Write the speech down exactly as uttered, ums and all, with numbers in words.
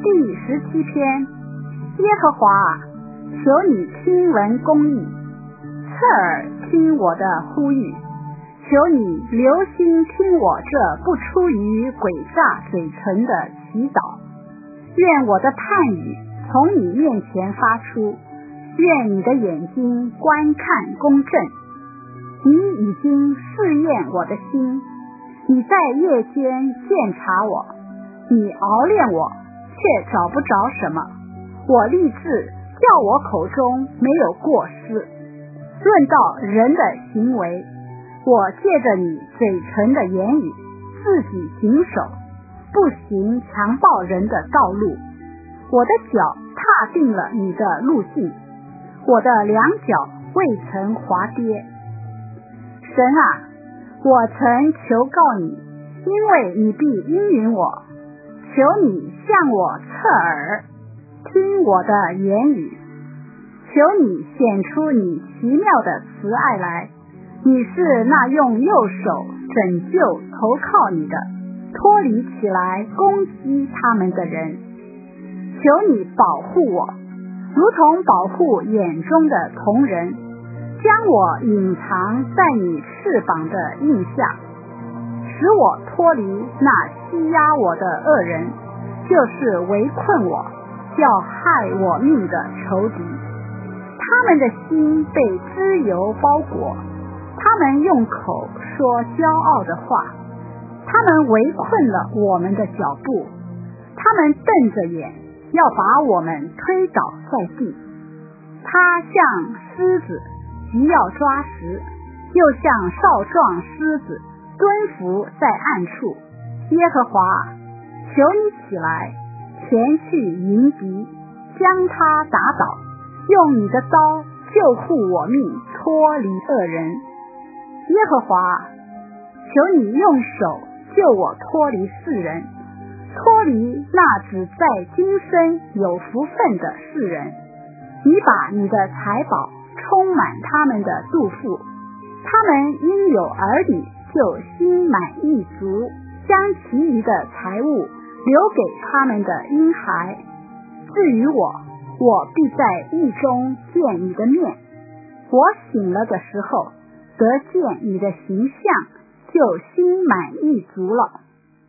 第十七篇。耶和华啊，求你听闻公义，侧耳听我的呼吁，求你留心听我这不出于诡诈嘴唇的祈祷。愿我的判语从你面前发出，愿你的眼睛观看公正。你已经试验我的心，你在夜间鉴察我，你熬炼我，却找不着什么。我立志叫我口中没有过失。论到人的行为，我借着你嘴唇的言语，自己谨守，不行强暴人的道路。我的脚踏定了你的路径，我的两脚未曾滑跌。神啊，我曾求告你，因为你必应允我。求你向我侧耳，听我的言语。求你显出你奇妙的慈爱来，你是那用右手拯救投靠你的，脱离起来攻击他们的人。求你保护我，如同保护眼中的瞳人，将我隐藏在你翅膀的印下，使我脱离那欺压我的恶人，就是围困我要害我命的仇敌。他们的心被脂油包裹，他们用口说骄傲的话，他们围困了我们的脚步，他们瞪着眼要把我们推倒在地。他像狮子急要抓食，又像少壮狮子蹲伏在暗处。耶和华，求你起来，前去迎敌，将他打倒，用你的刀救护我命，脱离恶人。耶和华，求你用手救我脱离世人，脱离那只在今生有福分的世人。你把你的财宝充满他们的肚腹，他们因有儿女就心满意足，将其余的财物留给他们的婴孩。至于我，我必在狱中见你的面，我醒了的时候得见你的形象，就心满意足了。